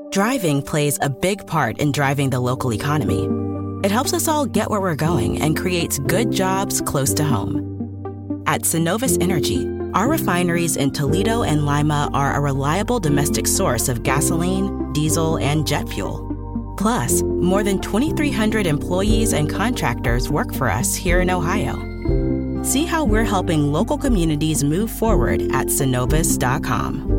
Driving plays a big part in driving the local economy. It helps us all get where we're going and creates good jobs close to home. At Synovus Energy, our refineries in Toledo and Lima are a reliable domestic source of gasoline, diesel, and jet fuel. Plus, more than 2,300 employees and contractors work for us here in Ohio. See how we're helping local communities move forward at Synovus.com.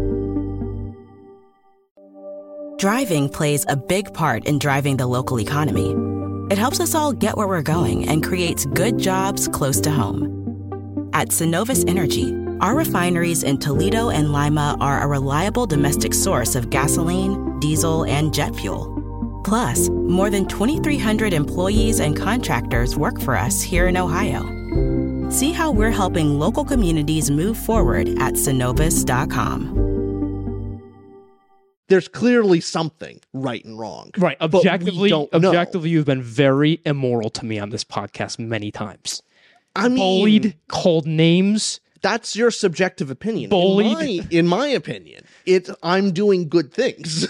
Driving plays a big part in driving the local economy. It helps us all get where we're going and creates good jobs close to home. At Synovus Energy, our refineries in Toledo and Lima are a reliable domestic source of gasoline, diesel, and jet fuel. Plus, more than 2,300 employees and contractors work for us here in Ohio. See how we're helping local communities move forward at Synovus.com. There's clearly something right and wrong. Right. Objectively, you've been very immoral to me on this podcast many times. I mean, bullied, called names. That's your subjective opinion. Bullied. In my opinion, I'm doing good things.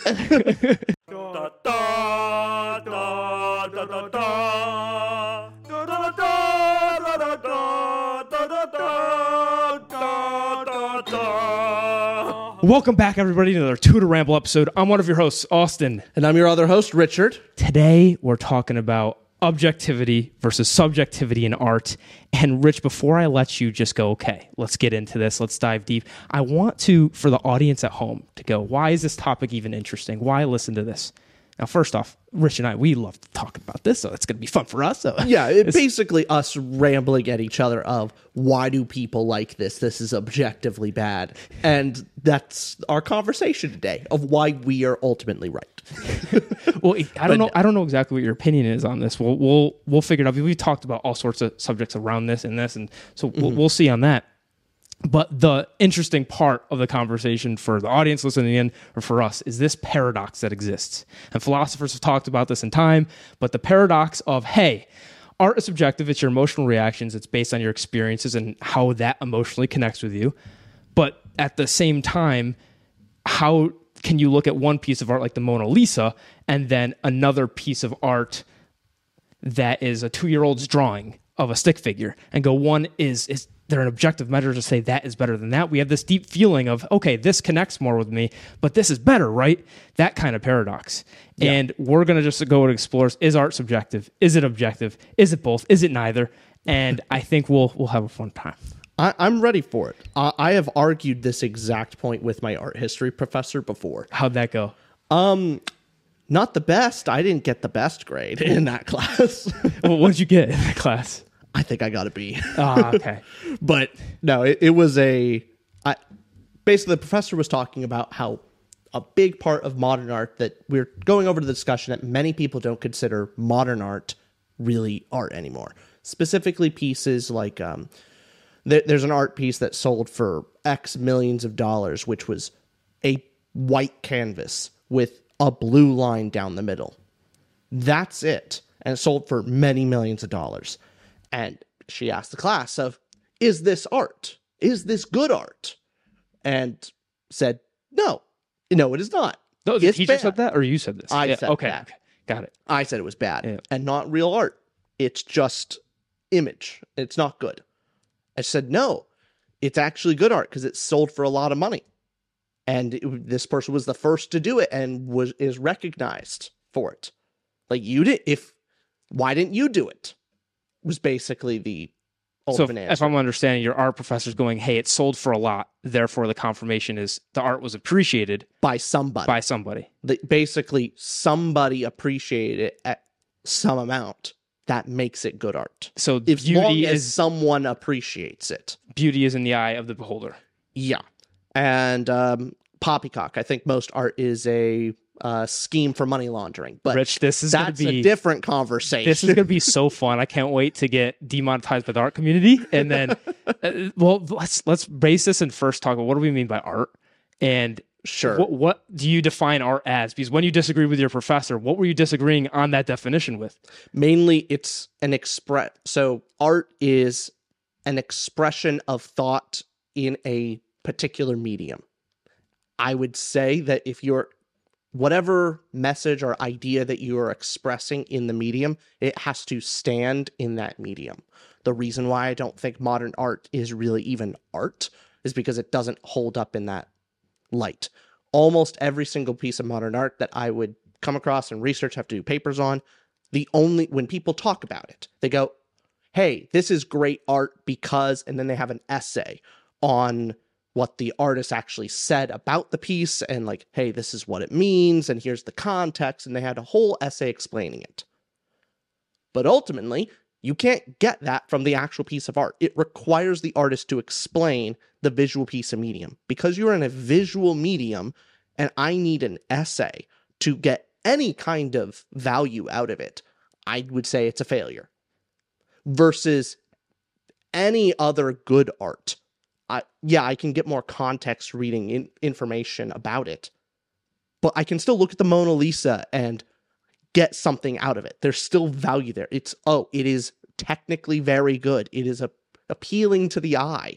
Welcome back, everybody, to another Tutor Ramble episode. I'm one of your hosts, Austin. And I'm your other host, Richard. Today, we're talking about objectivity versus subjectivity in art. And Rich, before I let you just go, okay, let's get into this. Let's dive deep. I want to, for the audience at home, to go, why is this topic even interesting? Why listen to this? Now, first off, Rich and I, we love to talk about this, so it's going to be fun for us. So yeah, it's basically us rambling at each other of why do people like this? This is objectively bad. And that's our conversation today of why we are ultimately right. Well, I don't know exactly what your opinion is on this. We'll figure it out. We've talked about all sorts of subjects around this, and so we'll see on that. But the interesting part of the conversation for the audience listening in, or for us, is this paradox that exists. And philosophers have talked about this in time, but the paradox of, hey, art is subjective, it's your emotional reactions, it's based on your experiences and how that emotionally connects with you. But at the same time, how can you look at one piece of art like the Mona Lisa and then another piece of art that is a 2-year-old's drawing of a stick figure and go, one is there an objective measure to say that is better than that? We have this deep feeling of, okay, this connects more with me, but this is better, right? That kind of paradox. Yeah. And we're going to just go and explore, is art subjective? Is it objective? Is it both? Is it neither? And I think we'll have a fun time. I'm ready for it. I have argued this exact point with my art history professor before. How'd that go? Not the best. I didn't get the best grade in that class. Well, what did you get in that class? I think I got a B. Okay. But no, it was basically the professor was talking about how a big part of modern art that we're going over to the discussion that many people don't consider modern art really art anymore. Specifically pieces like there's an art piece that sold for X millions of dollars, which was a white canvas with a blue line down the middle. That's it. And it sold for many millions of dollars. And she asked the class is this art? Is this good art? And said, no, it is not. No, the teacher said that, or you said this? I said okay, that. Okay, got it. I said it was bad and not real art. It's just image. It's not good. I said, no, it's actually good art because it sold for a lot of money. And this person was the first to do it and is recognized for it. Like why didn't you do it? Was basically the ultimate answer. If I'm understanding, your art professor's going, hey, it sold for a lot, therefore the confirmation is the art was appreciated by somebody. Basically, somebody appreciated it at some amount. That makes it good art. So as long as someone appreciates it. Beauty is in the eye of the beholder. Yeah. And poppycock. I think most art is a scheme for money laundering. But Rich, that's a different conversation. This is going to be so fun. I can't wait to get demonetized by the art community. And then, let's base this and first talk about what do we mean by art? And sure, what do you define art as? Because when you disagree with your professor, what were you disagreeing on that definition with? Mainly, it's So art is an expression of thought in a particular medium. I would say that if you're whatever message or idea that you are expressing in the medium, it has to stand in that medium. The reason why I don't think modern art is really even art is because it doesn't hold up in that light. Almost every single piece of modern art that I would come across and research, have to do papers on, when people talk about it, they go, hey, this is great art because, and then they have an essay on what the artist actually said about the piece and like, hey, this is what it means and here's the context, and they had a whole essay explaining it. But ultimately, you can't get that from the actual piece of art. It requires the artist to explain the visual piece of medium. Because you're in a visual medium and I need an essay to get any kind of value out of it, I would say it's a failure. Versus any other good art. I can get more context reading information about it, but I can still look at the Mona Lisa and get something out of it. There's still value there. It is technically very good. It is appealing to the eye.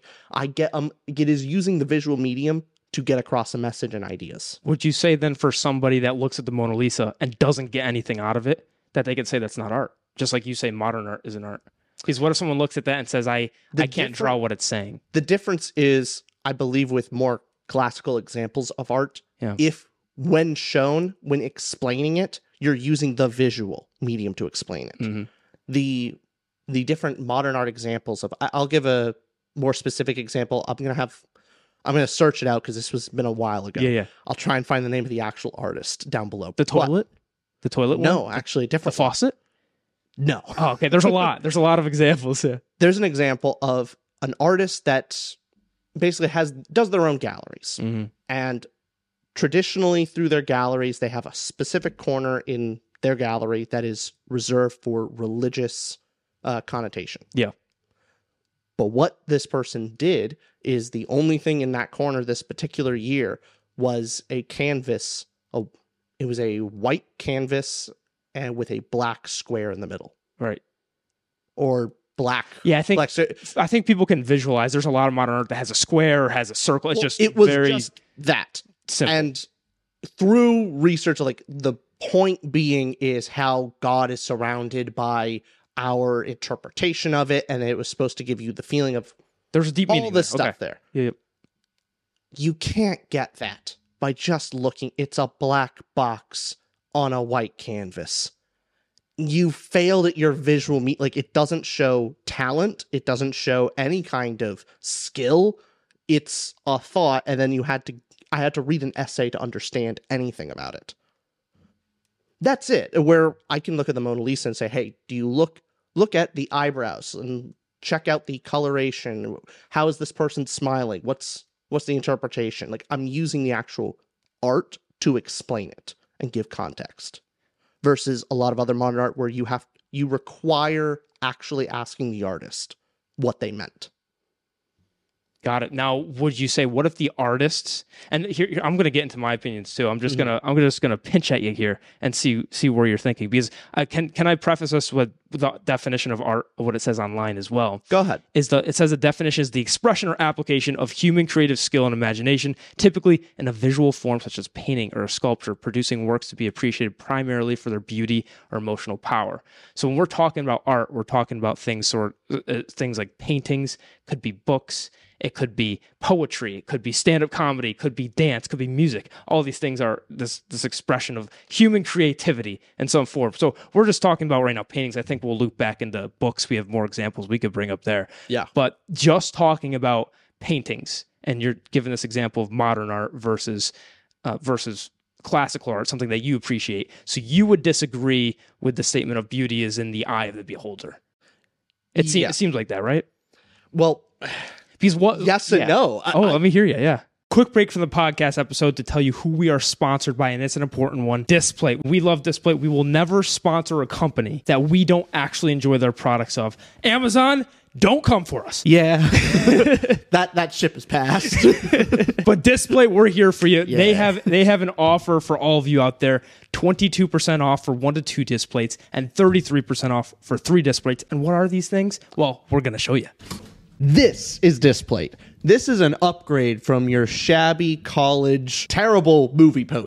It is using the visual medium to get across a message and ideas. Would you say then for somebody that looks at the Mona Lisa and doesn't get anything out of it, that they could say that's not art? Just like you say modern art isn't art. Because what if someone looks at that and says, I can't draw what it's saying? The difference is, I believe, with more classical examples of art, if when shown, when explaining it, you're using the visual medium to explain it. Mm-hmm. The different modern art examples of, I'll give a more specific example. I'm going to search it out because this was been a while ago. Yeah. I'll try and find the name of the actual artist down below. The toilet? The toilet one? No, actually different. The faucet? No. Oh, okay. There's a lot. There's a lot of examples here. There's an example of an artist that basically does their own galleries. Mm-hmm. And traditionally through their galleries, they have a specific corner in their gallery that is reserved for religious connotation. Yeah. But what this person did is the only thing in that corner this particular year was a canvas. It was a white canvas and with a black square in the middle. Right. Or black. Yeah, I think people can visualize. There's a lot of modern art that has a square or has a circle. It's it was very just that. Simple. And through research, like the point being is how God is surrounded by our interpretation of it, and it was supposed to give you the feeling of there's a deep all meaning this there. stuff there. Yeah. You can't get that by just looking. It's a black box on a white canvas. You failed at your visual like it doesn't show talent. It doesn't show any kind of skill. It's a thought, and then I had to read an essay to understand anything about it. That's it. Where I can look at the Mona Lisa and say, hey, do you look at the eyebrows and check out the coloration? How is this person smiling? What's the interpretation? Like, I'm using the actual art to explain it and give context. Versus a lot of other modern art where you require actually asking the artist what they meant. Got it. Now, would you say, what if the artists, and here I'm going to get into my opinions too. I'm just gonna pinch at you here and see where you're thinking, because can I preface this with the definition of art, of what it says online as well? Go ahead. It says the definition is the expression or application of human creative skill and imagination, typically in a visual form such as painting or a sculpture, producing works to be appreciated primarily for their beauty or emotional power. So when we're talking about art, we're talking about things like paintings, could be books. It could be poetry, it could be stand-up comedy, it could be dance, it could be music. All these things are this expression of human creativity in some form. So we're just talking about right now paintings. I think we'll loop back into books. We have more examples we could bring up there. Yeah. But just talking about paintings, and you're giving this example of modern art versus classical art, something that you appreciate. So you would disagree with the statement of beauty is in the eye of the beholder. It seems like that, right? Well... Yes and no. Let me hear you. Yeah. Quick break from the podcast episode to tell you who we are sponsored by, and it's an important one. Displate. We love Displate. We will never sponsor a company that we don't actually enjoy their products of. Amazon, don't come for us. Yeah. that ship has passed. But Displate, we're here for you. Yeah. They have an offer for all of you out there. 22% off for 1 to 2 disc plates and 33% off for 3 disc plates. And what are these things? Well, we're going to show you. This is Displate. This is an upgrade from your shabby college, terrible movie poster.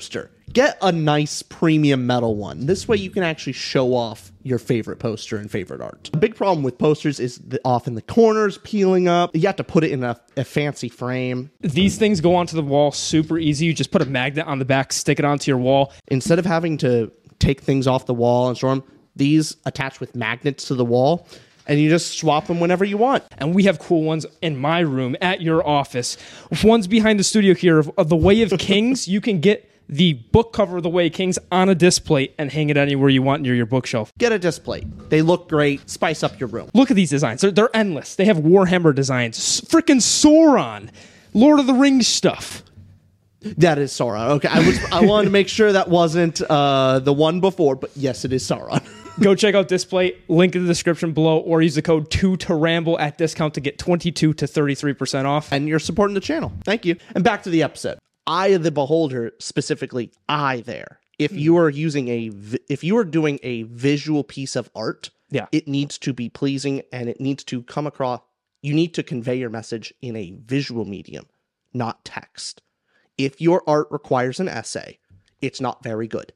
get a nice premium metal one. This way you can actually show off your favorite poster and favorite art. The big problem with posters is often the corners peeling up. You have to put it in a fancy frame. These things go onto the wall super easy. You just put a magnet on the back, stick it onto your wall. Instead of having to take things off the wall and store them, these attach with magnets to the wall, and you just swap them whenever you want. And we have cool ones in my room, at your office. One's behind the studio here of The Way of Kings. You can get the book cover of The Way of Kings on a display and hang it anywhere you want near your bookshelf. Get a display. They look great. Spice up your room. Look at these designs. They're endless. They have Warhammer designs. Freaking Sauron. Lord of the Rings stuff. That is Sauron. Okay, I wanted to make sure that wasn't the one before, but yes, it is Sauron. Go check out Display, link in the description below, or use the code 2TORAMBLE at discount to get 22 to 33% off. And you're supporting the channel. Thank you. And back to the episode. Eye of the beholder, specifically eye there. If you are if you are doing a visual piece of art, it needs to be pleasing and it needs to come across. You need to convey your message in a visual medium, not text. If your art requires an essay, it's not very good.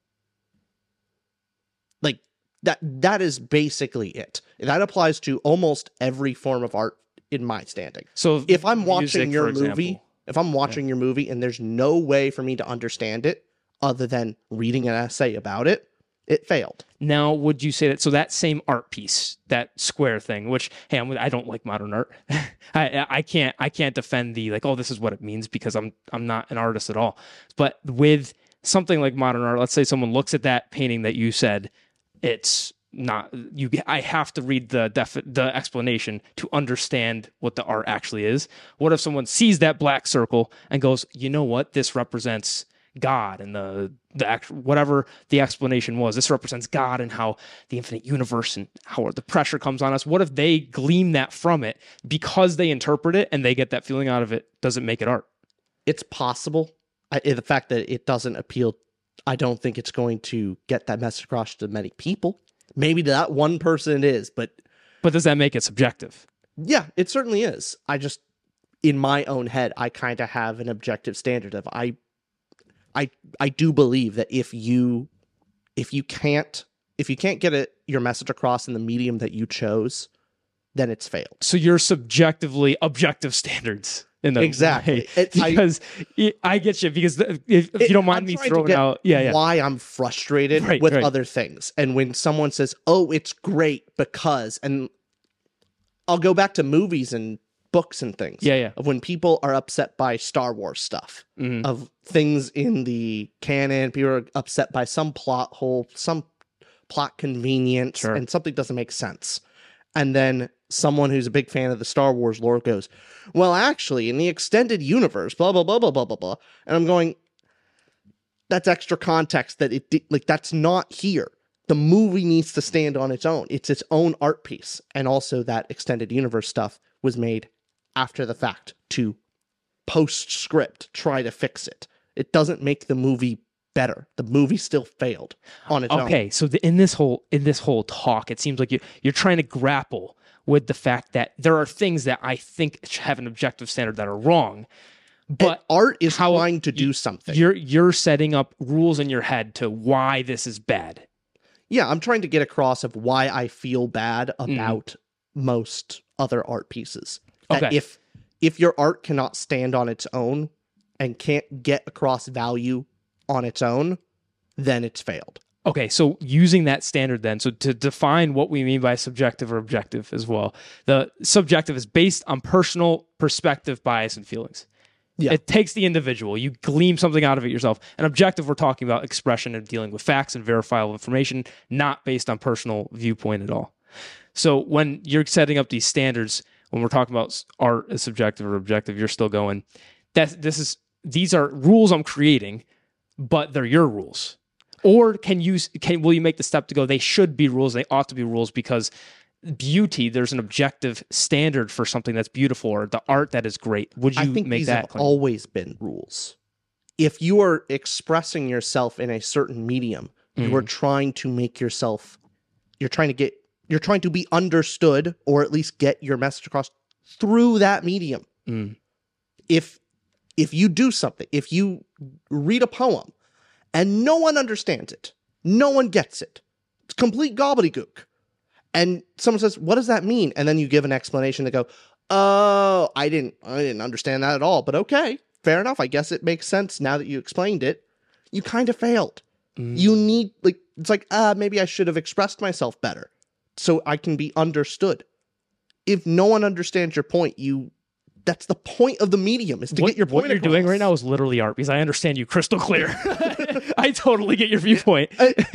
Like that is basically it. That applies to almost every form of art in my standing. So if I'm watching your movie, your movie and there's no way for me to understand it other than reading an essay about it, it failed. Now, would you say that, so that same art piece, that square thing, which, hey, I don't like modern art. I can't defend the, like, oh, this is what it means, because I'm not an artist at all. But with something like modern art, let's say someone looks at that painting that you said, it's not, I have to read the explanation to understand what the art actually is. What if someone sees that black circle and goes, you know what, this represents God, and the whatever the explanation was, this represents God and how the infinite universe and how the pressure comes on us. What if they glean that from it because they interpret it and they get that feeling out of it? Does it make it art? It's possible. The fact that it doesn't appeal, I don't think it's going to get that message across to many people. Maybe to that one person it is, but does that make it subjective? Yeah, it certainly is. I just, in my own head, I kind of have an objective standard of I do believe that if you can't get your message across in the medium that you chose, then it's failed. So you're subjectively objective standards. Exactly. Because I get you, because if you don't mind me throwing out why I'm frustrated with other things. And when someone says, oh, it's great because, and I'll go back to movies and books and things. Of when people are upset by Star Wars stuff, of things in the canon, people are upset by some plot hole, some plot convenience, and something doesn't make sense. And then someone who's a big fan of the Star Wars lore goes, well, actually, in the extended universe, blah, blah, blah, blah, blah, blah, blah. And I'm going, that's extra context that that's not here. The movie needs to stand on its own. It's its own art piece. And also that extended universe stuff was made after the fact to postscript try to fix it. It doesn't make the movie better. The movie still failed on its own. Okay, so in this whole talk, it seems like you're trying to grapple with the fact that there are things that I think have an objective standard that are wrong. But art is trying to do something. You're setting up rules in your head to why this is bad. Yeah, I'm trying to get across of why I feel bad about most other art pieces. That if your art cannot stand on its own and can't get across value on its own, then it's failed. Okay, so using that standard then, so to define what we mean by subjective or objective as well, the subjective is based on personal perspective, bias, and feelings. Yeah. It takes the individual. You glean something out of it yourself. And objective, we're talking about expression and dealing with facts and verifiable information, not based on personal viewpoint at all. So when you're setting up these standards, when we're talking about art as subjective or objective, you're still going, these are rules I'm creating, but they're your rules. Or will you make the step to go, they should be rules, they ought to be rules, because beauty, there's an objective standard for something that's beautiful or the art that is great. Would you make these that have always been rules? If you are expressing yourself in a certain medium, you are trying to make yourself, you're trying to be understood, or at least get your message across through that medium. If you do something, if you read a poem and no one understands it. No one gets it. It's complete gobbledygook. And someone says, what does that mean? And then you give an explanation to go, oh, I didn't understand that at all. But okay, fair enough. I guess it makes sense now that you explained it. You kind of failed. You need, it's like, maybe I should have expressed myself better so I can be understood. If no one understands your point, that's the point of the medium, is to get your point What you're doing right now is literally art, because I understand you crystal clear. I totally get your viewpoint.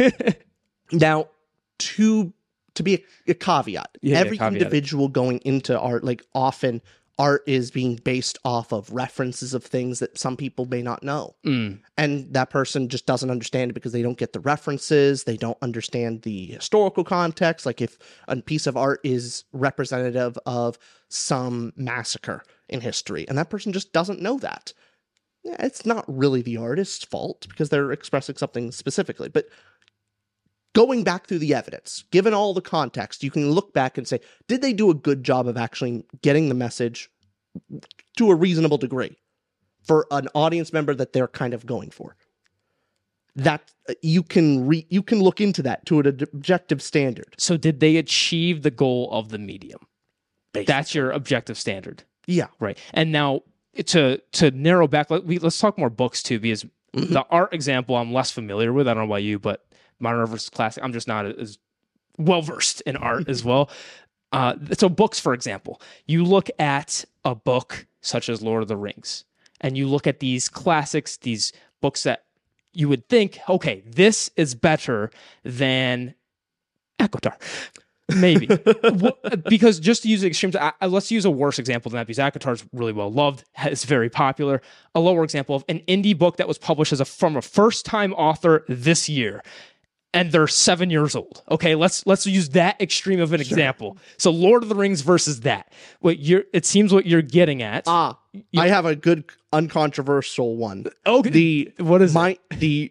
Now, to be a caveat, every individual going into art, often art is being based off of references of things that some people may not know. And that person just doesn't understand it because they don't get the references. They don't understand the historical context. Like if a piece of art is representative of some massacre in history, and that person just doesn't know that. Yeah, it's not really the artist's fault because they're expressing something specifically. But going back through the evidence, given all the context, you can look back and say, did they do a good job of actually getting the message to a reasonable degree for an audience member that they're kind of going for? That you can look into that to an objective standard. So did they achieve the goal of the medium? Basically. That's your objective standard. Yeah. Right. And now to narrow back, let's talk more books too, because the art example I'm less familiar with. I don't know about you, but modern art versus classic, I'm just not as well-versed in art as well. So books, for example, you look at a book such as Lord of the Rings, and you look at these classics, these books that you would think, okay, this is better than ACOTAR. Maybe. Because just to use extremes, let's use a worse example than that, because ACOTAR is really well loved. It's very popular. A lower example of an indie book that was published from a first-time author this year, and they're 7 years old. Okay, let's use that extreme of an example. So Lord of the Rings versus that. It seems what you're getting at. I have a good uncontroversial one. Okay. What is it?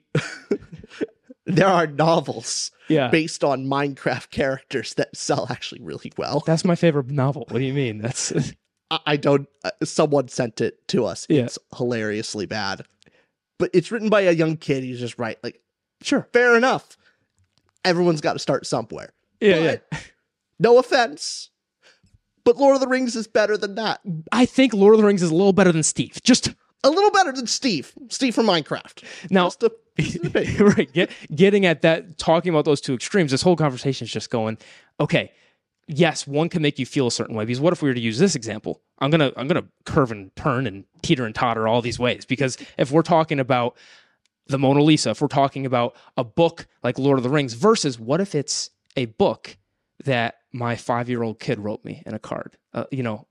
There are novels based on Minecraft characters that sell actually really well. That's my favorite novel. What do you mean? That's I don't. Someone sent it to us. Yeah. It's hilariously bad, but it's written by a young kid. He's just sure, fair enough. Everyone's got to start somewhere. Yeah. No offense, but Lord of the Rings is better than that. I think Lord of the Rings is a little better than Steve. Just a little better than Steve. Steve from Minecraft. Now, right, getting at that, talking about those two extremes, this whole conversation is just going, okay, yes, one can make you feel a certain way, because what if we were to use this example? I'm gonna curve and turn and teeter and totter all these ways, because if we're talking about the Mona Lisa, if we're talking about a book like Lord of the Rings, versus what if it's a book that my 5-year-old kid wrote me in a card, a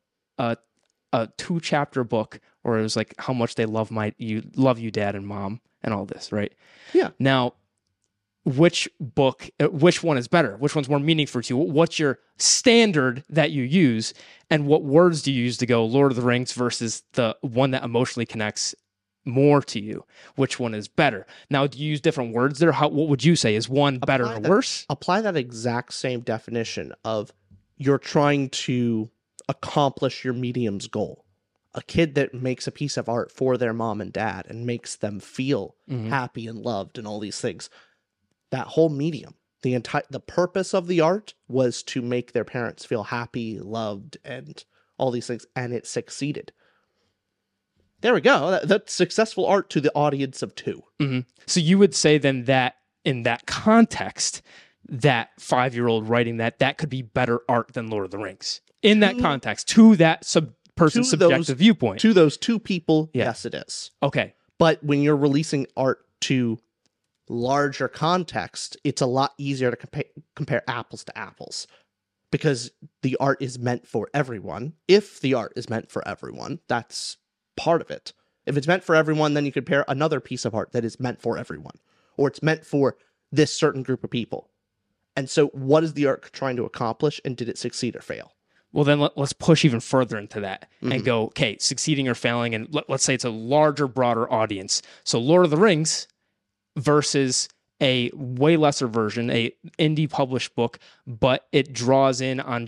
2-chapter book, or it was like how much they love you, Dad and Mom, and all this, right? Yeah. Now, which one is better? Which one's more meaningful to you? What's your standard that you use, and what words do you use to go Lord of the Rings versus the one that emotionally connects more to you? Which one is better? Now, do you use different words there? What would you say? Is one better or worse? Apply that exact same definition of you're trying to accomplish your medium's goal. A kid that makes a piece of art for their mom and dad and makes them feel happy and loved and all these things. That whole medium, the purpose of the art was to make their parents feel happy, loved, and all these things, and it succeeded. There we go. That's successful art to the audience of 2. Mm-hmm. So you would say then that in that context, that 5-year-old writing that could be better art than Lord of the Rings. In that context, to that person's subjective viewpoint. To those 2 people, yes, it is. Okay. But when you're releasing art to larger context, it's a lot easier to compare apples to apples, because the art is meant for everyone. If the art is meant for everyone, that's part of it. If it's meant for everyone, then you compare another piece of art that is meant for everyone, or it's meant for this certain group of people. And so what is the art trying to accomplish, and did it succeed or fail? Well, then let's push even further into that and go, okay, succeeding or failing, and let's say it's a larger, broader audience. So Lord of the Rings versus a way lesser version, a indie published book, but it draws in on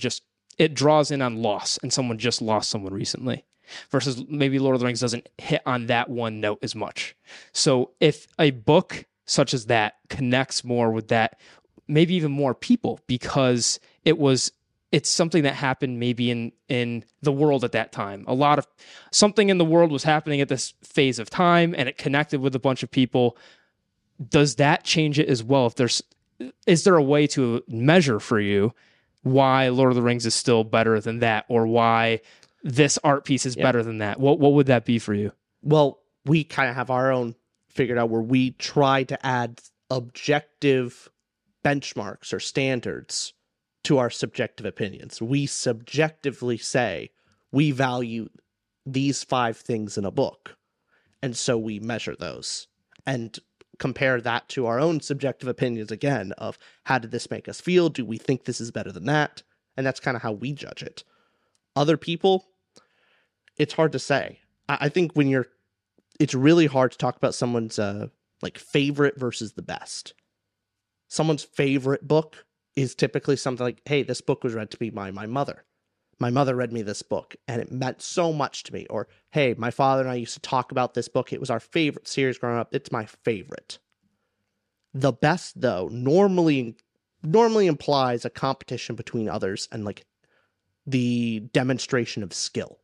loss, and someone just lost someone recently. Versus maybe Lord of the Rings doesn't hit on that one note as much. So if a book such as that connects more with that, maybe even more people, because it's something that happened maybe in the world at that time. A lot of something in the world was happening at this phase of time, and it connected with a bunch of people. Does that change it as well? Is there a way to measure for you why Lord of the Rings is still better than that, or why this art piece is better than that? What would that be for you? Well, we kind of have our own figured out where we try to add objective benchmarks or standards to our subjective opinions. We subjectively say we value these 5 things in a book, and so we measure those and compare that to our own subjective opinions again of how did this make us feel? Do we think this is better than that? And that's kind of how we judge it. Other people, it's hard to say. I think it's really hard to talk about someone's like favorite versus the best. Someone's favorite book is typically something like, hey, this book was read to me by my mother. My mother read me this book and it meant so much to me. Or, hey, my father and I used to talk about this book. It was our favorite series growing up. It's my favorite. The best, though, normally implies a competition between others and like the demonstration of skill.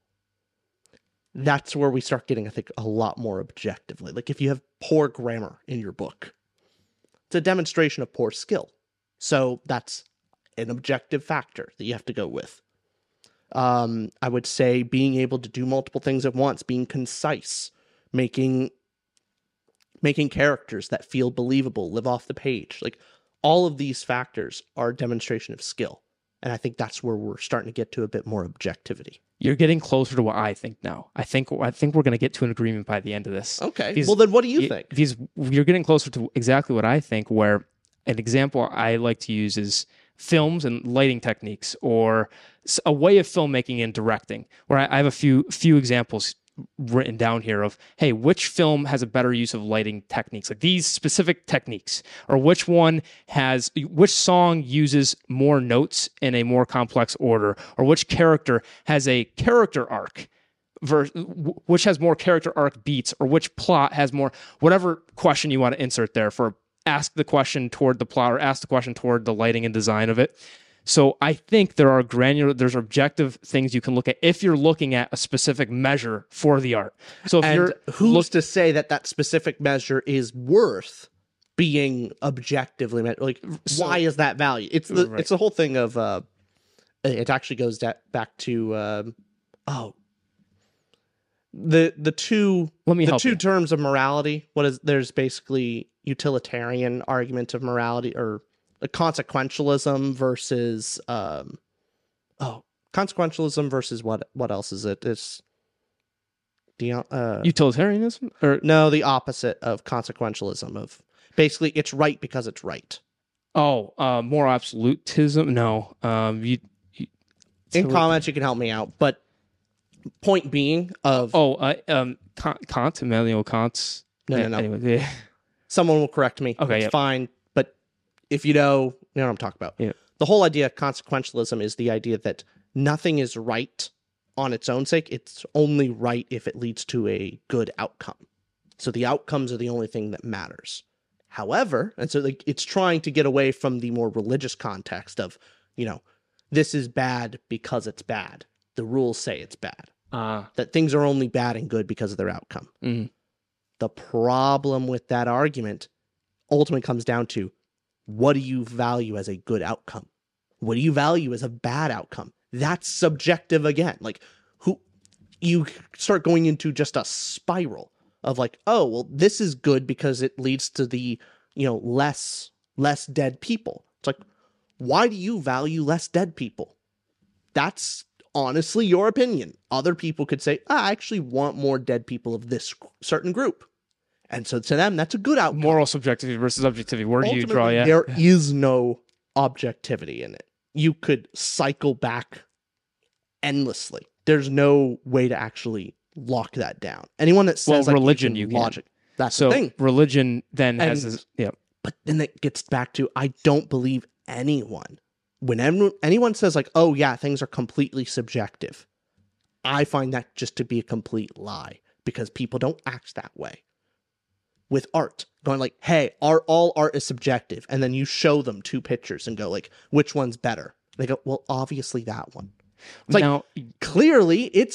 That's where we start getting, I think, a lot more objectively. Like if you have poor grammar in your book, it's a demonstration of poor skill. So that's an objective factor that you have to go with. I would say being able to do multiple things at once, being concise, making characters that feel believable, live off the page. Like all of these factors are a demonstration of skill. And I think that's where we're starting to get to a bit more objectivity. You're getting closer to what I think now. I think we're going to get to an agreement by the end of this. Okay. Well, then what do you think? You're getting closer to exactly what I think, where an example I like to use is films and lighting techniques, or a way of filmmaking and directing, where I have a few examples written down here of, hey, which film has a better use of lighting techniques, like these specific techniques, or which song uses more notes in a more complex order, or which character has a character arc, which has more character arc beats, or which plot has more, whatever question you want to insert there for ask the question toward the plot or ask the question toward the lighting and design of it. So I think there's objective things you can look at if you're looking at a specific measure for the art. So who's to say that specific measure is worth being objectively measured? Like, why is that value? It's the whole thing of it actually goes back to the two terms of morality. There's basically utilitarian argument of morality, or a consequentialism versus consequentialism versus what else is it? It's the utilitarianism, or no, the opposite of consequentialism, of basically it's right because it's right. Moral absolutism. No, in comments you can help me out, but point being of Kant, Immanuel Kant's. No. Anyway, yeah. Someone will correct me. Okay, it's fine. But if you know what I'm talking about. Yeah. The whole idea of consequentialism is the idea that nothing is right on its own sake. It's only right if it leads to a good outcome. So the outcomes are the only thing that matters. However, and so it's trying to get away from the more religious context of, this is bad because it's bad. The rules say it's bad. That things are only bad and good because of their outcome. Mm-hmm. The problem with that argument ultimately comes down to, what do you value as a good outcome? What do you value as a bad outcome? That's subjective again. Like, you start going into just a spiral of like, oh, well, this is good because it leads to the, less dead people. It's like, why do you value less dead people? That's honestly your opinion. Other people could say, I actually want more dead people of this certain group. And so to them, that's a good outcome. Moral subjectivity versus objectivity. Where do you draw? Yeah, there is no objectivity in it. You could cycle back endlessly. There's no way to actually lock that down. Anyone that says religion, you logic. That's so the thing. Religion then has this. Yeah, but then it gets back to, I don't believe anyone. When anyone says like, oh yeah, things are completely subjective, I find that just to be a complete lie, because people don't act that way. with art, going like, hey, all art is subjective. And then you show them two pictures and go like, which one's better? They go, well, obviously that one. It's like, Now, clearly it's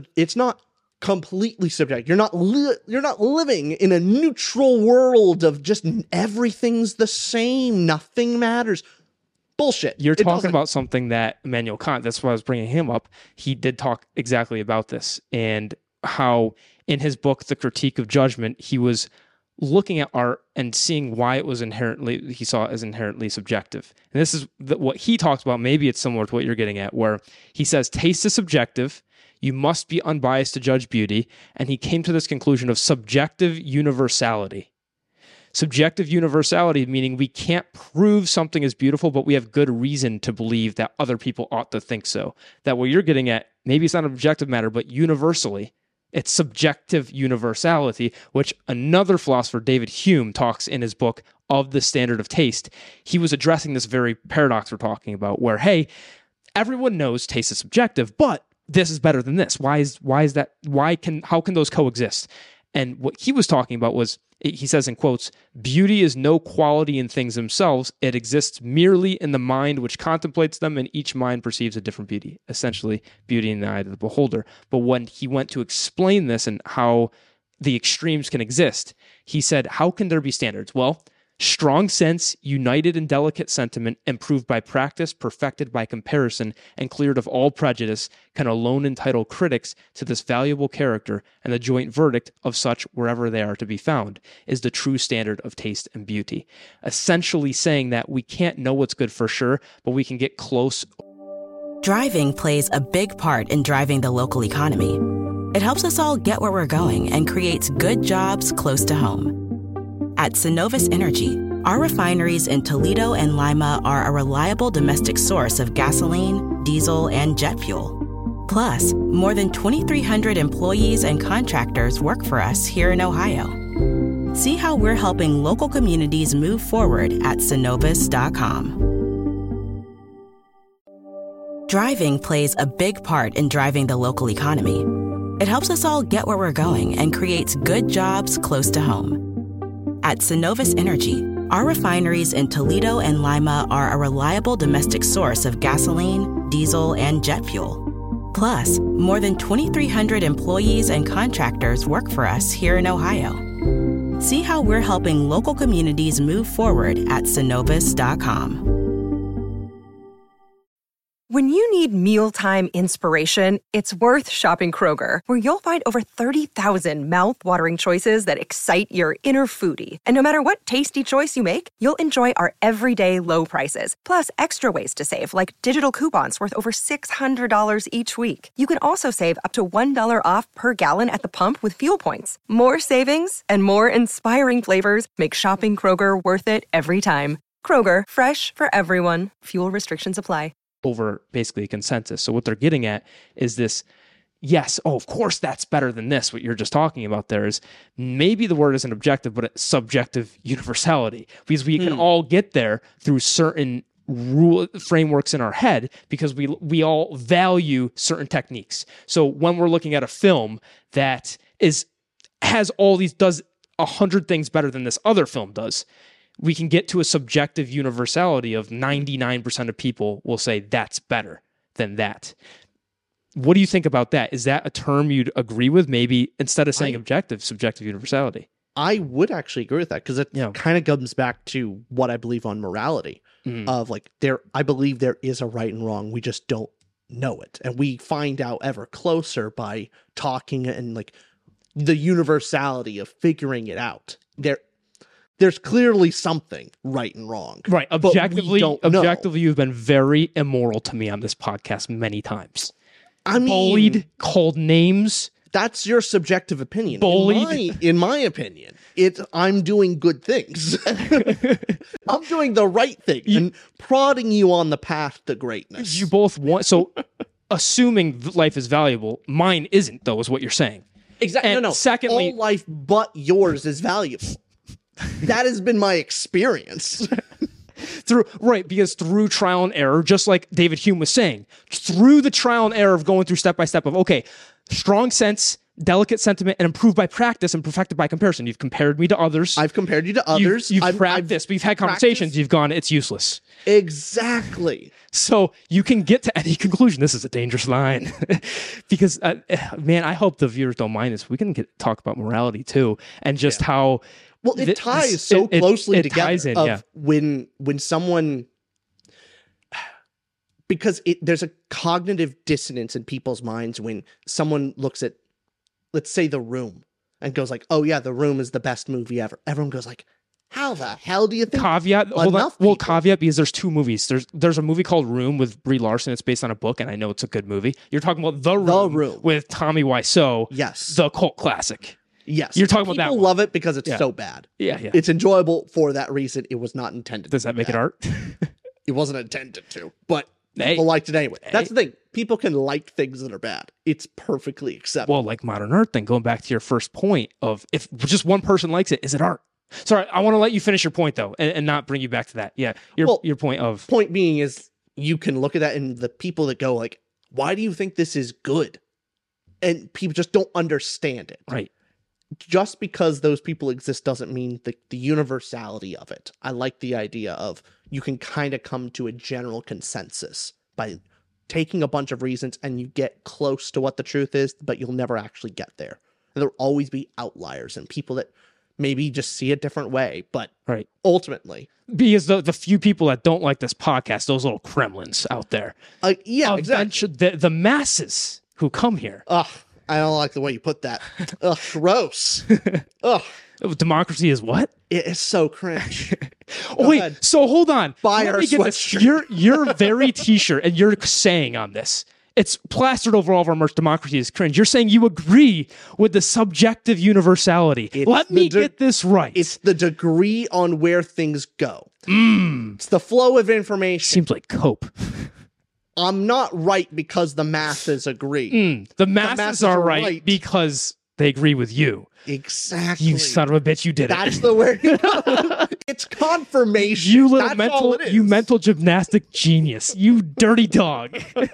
not completely subjective. You're not living in a neutral world of just everything's the same. Nothing matters. Bullshit. you're talking about something that Immanuel Kant, that's why I was bringing him up. He did talk exactly about this, and how in his book, The Critique of Judgment, he was looking at art and seeing why it was he saw it as inherently subjective. And this is what he talks about. Maybe it's similar to what you're getting at, where he says taste is subjective. You must be unbiased to judge beauty. And he came to this conclusion of subjective universality. Subjective universality, meaning we can't prove something is beautiful, but we have good reason to believe that other people ought to think so. That what you're getting at, maybe it's not an objective matter, but universally, it's subjective universality, which another philosopher, David Hume, talks in his book Of the Standard of Taste. He was addressing this very paradox we're talking about, where, hey, everyone knows taste is subjective, but this is better than this. Why is that? How can those coexist? And what he was talking about was, he says in quotes, beauty is no quality in things themselves. It exists merely in the mind which contemplates them, and each mind perceives a different beauty. Essentially, beauty in the eye of the beholder. But when he went to explain this and how the extremes can exist, he said, how can there be standards? Well, strong sense, united in delicate sentiment, improved by practice, perfected by comparison, and cleared of all prejudice, can alone entitle critics to this valuable character, and the joint verdict of such, wherever they are to be found, is the true standard of taste and beauty. Essentially saying that we can't know what's good for sure, but we can get close. Driving plays a big part in driving the local economy. It helps us all get where we're going and creates good jobs close to home. At Synovus Energy, our refineries in Toledo and Lima are a reliable domestic source of gasoline, diesel, and jet fuel. Plus, more than 2,300 employees and contractors work for us here in Ohio. See how we're helping local communities move forward at Synovus.com. Driving plays a big part in driving the local economy. It helps us all get where we're going and creates good jobs close to home. At Synovus Energy, our refineries in Toledo and Lima are a reliable domestic source of gasoline, diesel, and jet fuel. Plus, more than 2,300 employees and contractors work for us here in Ohio. See how we're helping local communities move forward at Synovus.com. When you need mealtime inspiration, it's worth shopping Kroger, where you'll find over 30,000 mouth-watering choices that excite your inner foodie. And no matter what tasty choice you make, you'll enjoy our everyday low prices, plus extra ways to save, like digital coupons worth over $600 each week. You can also save up to $1 off per gallon at the pump with fuel points. More savings and more inspiring flavors make shopping Kroger worth it every time. Kroger, fresh for everyone. Fuel restrictions apply. Over basically a consensus. So what they're getting at is this, yes, of course that's better than this. What you're just talking about there is maybe the word isn't objective, but it's subjective universality, because we can all get there through certain rule frameworks in our head, because we all value certain techniques. So when we're looking at a film that has all these, does 100 things better than this other film does, we can get to a subjective universality of 99% of people will say that's better than that. What do you think about that? Is that a term you'd agree with? Maybe instead of saying objective, subjective universality. I would actually agree with that, because it kind of comes back to what I believe on morality of like I believe there is a right and wrong. We just don't know it. And we find out ever closer by talking and like the universality of figuring it out. There's clearly something right and wrong. Right. Objectively, you've been very immoral to me on this podcast many times. I mean, bullied, called names. That's your subjective opinion. Bullied. In my opinion, I'm doing good things. I'm doing the right thing and prodding you on the path to greatness. You both want, so assuming life is valuable, mine isn't, though, is what you're saying. Exactly. No. Secondly, all life but yours is valuable. That has been my experience. Because through trial and error, just like David Hume was saying, through the trial and error of going through step by step of, okay, strong sense, delicate sentiment, and improved by practice and perfected by comparison. You've compared me to others. I've compared you to others. You've practiced. We've had conversations. You've gone, it's useless. Exactly. So you can get to any conclusion. This is a dangerous line because, man, I hope the viewers don't mind this. We can talk about morality too, and just how it ties so closely together. Ties in, of when someone, because there's a cognitive dissonance in people's minds when someone looks at, let's say, The Room and goes like, "Oh yeah, The Room is the best movie ever." Everyone goes like, how the hell do you think? Caveat. Hold on. Well, caveat, because there's two movies. There's a movie called Room with Brie Larson. It's based on a book, and I know it's a good movie. You're talking about The Room with Tommy Wiseau. Yes. The cult classic. Yes. You're talking about that one. People love it because it's so bad. Yeah. It's enjoyable for that reason. It was not intended. Does that make it art? It wasn't intended to, but people liked it anyway. That's the thing. People can like things that are bad. It's perfectly acceptable. Well, like modern art, then going back to your first point of if just one person likes it, is it art? Sorry, I want to let you finish your point though, and not bring you back to that. Yeah, your point being is you can look at that and the people that go like, "Why do you think this is good?" And people just don't understand it. Right. Just because those people exist doesn't mean the universality of it. I like the idea of you can kind of come to a general consensus by taking a bunch of reasons and you get close to what the truth is, but you'll never actually get there. And there'll always be outliers and people that maybe just see a different way, but ultimately, because the few people that don't like this podcast, those little Kremlins out there, exactly, the masses who come here. Ugh, I don't like the way you put that. Ugh, gross. Ugh, democracy is what? It is so cringe. Wait, so hold on. Buy our sweatshirt. Your very T-shirt, and you're saying on this. It's plastered over all of our merch. Democracy is cringe. You're saying you agree with the subjective universality. Let me get this right. It's the degree on where things go. It's the flow of information. Seems like cope. I'm not right because the masses agree. The masses are right because they agree with you. Exactly. You son of a bitch, you did it. That's the way you go. It's confirmation. You little mental gymnastic genius. You dirty dog.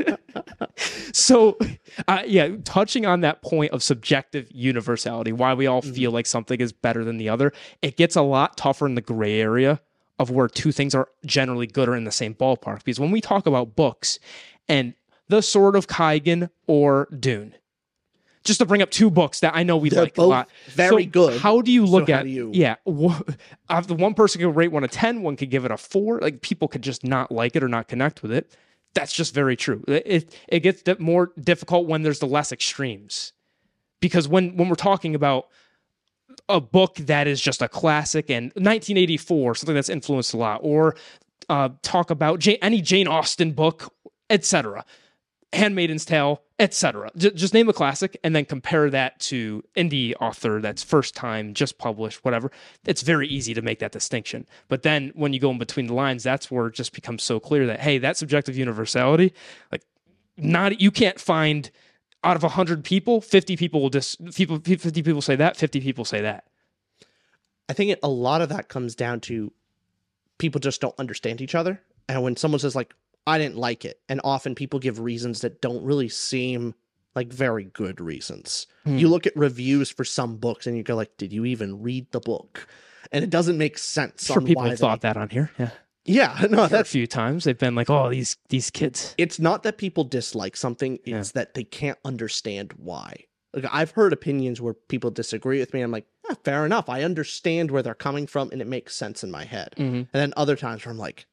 So, touching on that point of subjective universality, why we all feel like something is better than the other, it gets a lot tougher in the gray area of where two things are generally good or in the same ballpark. Because when we talk about books and The Sword of Kaigan or Dune, just to bring up two books that I know we like a lot. Very good. How do you look at it? Yeah. The one person could rate 1 to 10, one could give it a 4. Like people could just not like it or not connect with it. That's just very true. It gets more difficult when there's the less extremes. Because when we're talking about a book that is just a classic and 1984, something that's influenced a lot, or talk about any Jane Austen book, etc., Handmaid's Tale, etc. Just name a classic and then compare that to indie author that's first time, just published, whatever. It's very easy to make that distinction. But then when you go in between the lines, that's where it just becomes so clear that, hey, that subjective universality, you can't find out of 100 people, 50 people 50 people say that, 50 people say that. I think a lot of that comes down to people just don't understand each other. And when someone says like, I didn't like it. And often people give reasons that don't really seem like very good reasons. You look at reviews for some books and you go like, did you even read the book? And it doesn't make sense. For people who thought that on here. Yeah. Yeah. No, that's a few times they've been like, oh, these kids. It's not that people dislike something. It's that they can't understand why. Like, I've heard opinions where people disagree with me. I'm like, fair enough. I understand where they're coming from and it makes sense in my head. And then other times where I'm like,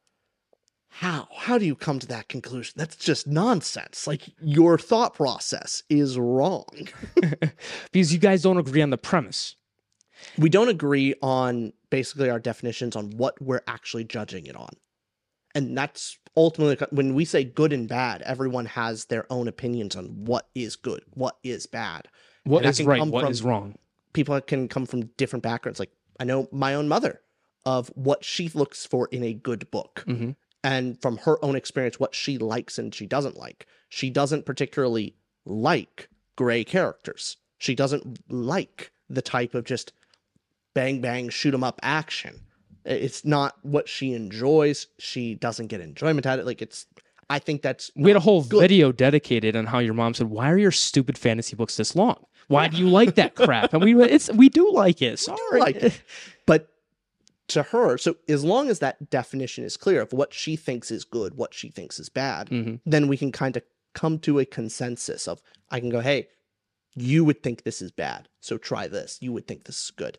How do you come to that conclusion? That's just nonsense. Like, your thought process is wrong. Because you guys don't agree on the premise. We don't agree on basically our definitions on what we're actually judging it on. And that's ultimately, when we say good and bad, everyone has their own opinions on what is good, what is bad. What is right, what is wrong. People can come from different backgrounds. Like, I know my own mother of what she looks for in a good book. And from her own experience, what she likes and she doesn't like. She doesn't particularly like gray characters. She doesn't like the type of just bang, bang, shoot 'em up action. It's not what she enjoys. She doesn't get enjoyment out of it. I think that's... We had a whole video dedicated on how your mom said, why are your stupid fantasy books this long? Why do you like that crap? And we do like it. Sorry. Like it. But to her, so as long as that definition is clear of what she thinks is good, what she thinks is bad, then we can kind of come to a consensus of, I can go, hey, you would think this is bad, so try this. You would think this is good.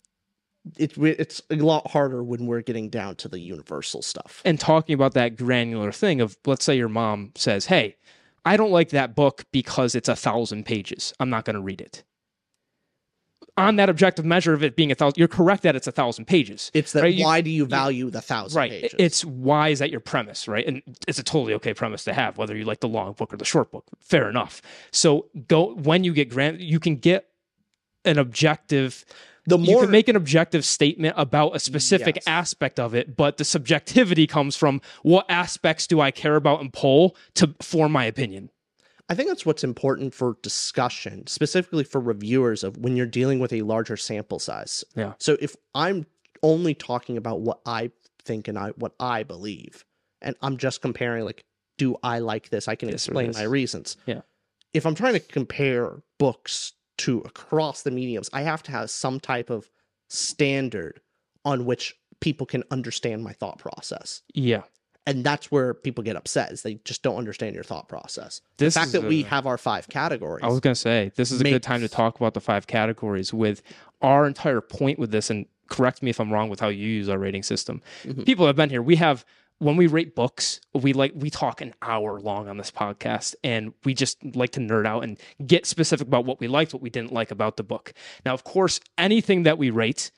It's a lot harder when we're getting down to the universal stuff. And talking about that granular thing of, let's say your mom says, hey, I don't like that book because it's 1,000 pages. I'm not going to read it. On that objective measure of it being 1,000, you're correct that it's 1,000 pages. It's that, right? Why do you value the 1,000 pages? It's why is that your premise, right? And it's a totally okay premise to have, whether you like the long book or the short book. Fair enough. So when you get you can get an objective. You can make an objective statement about a specific aspect of it, but the subjectivity comes from what aspects do I care about and pull to form my opinion. I think that's what's important for discussion, specifically for reviewers, of when you're dealing with a larger sample size. Yeah. So if I'm only talking about what I think and what I believe, and I'm just comparing, like, do I like this? I can explain my reasons. Yeah. If I'm trying to compare books to across the mediums, I have to have some type of standard on which people can understand my thought process. Yeah. And that's where people get upset, is they just don't understand your thought process. The fact that we have our 5 categories. I was going to say, this is a good time to talk about the 5 categories with our entire point with this, and correct me if I'm wrong with how you use our rating system. People have been here. When we rate books, we talk an hour long on this podcast, and we just like to nerd out and get specific about what we liked, what we didn't like about the book. Now, of course, anything that we rate,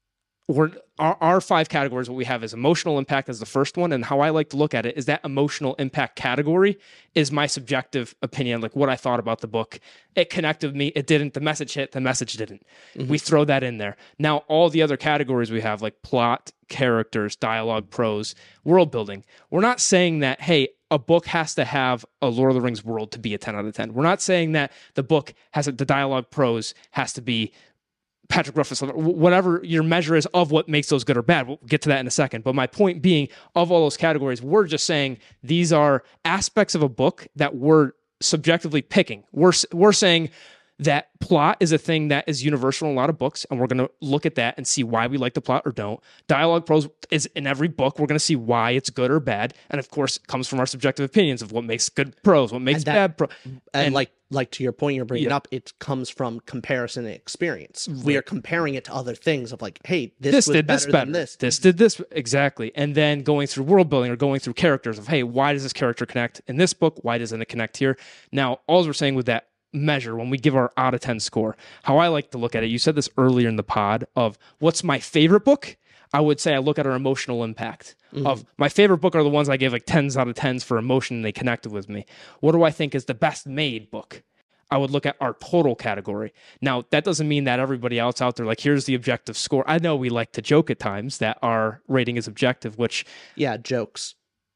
our 5 categories, what we have is emotional impact as the first one. And how I like to look at it is that emotional impact category is my subjective opinion, like what I thought about the book. It connected with me. It didn't. The message hit. The message didn't. We throw that in there. Now, all the other categories we have, like plot, characters, dialogue, prose, world building. We're not saying that, hey, a book has to have a Lord of the Rings world to be a 10 out of 10. We're not saying that the book the dialogue prose has to be Patrick Ruffus, whatever your measure is of what makes those good or bad. We'll get to that in a second. But my point being, of all those categories, we're just saying these are aspects of a book that we're subjectively picking. We're saying that plot is a thing that is universal in a lot of books, and we're going to look at that and see why we like the plot or don't. Dialogue prose is in every book. We're going to see why it's good or bad. And of course, it comes from our subjective opinions of what makes good prose, what makes bad prose. And like to your point you're bringing up, it comes from comparison and experience. We are comparing it to other things of, like, hey, this was better than this. This did this. Exactly. And then going through world building or going through characters of, hey, why does this character connect in this book? Why doesn't it connect here? Now, all we're saying with that measure, when we give our out of 10 score, how I like to look at it, you said this earlier in the pod, of what's my favorite book. I would say I look at our emotional impact of my favorite book are the ones I gave like 10s out of 10s for emotion and they connected with me. What do I think is the best made book? I would look at our total category. Now, that doesn't mean that everybody else out there, like, here's the objective score. I know we like to joke at times that our rating is objective, which... Yeah, jokes.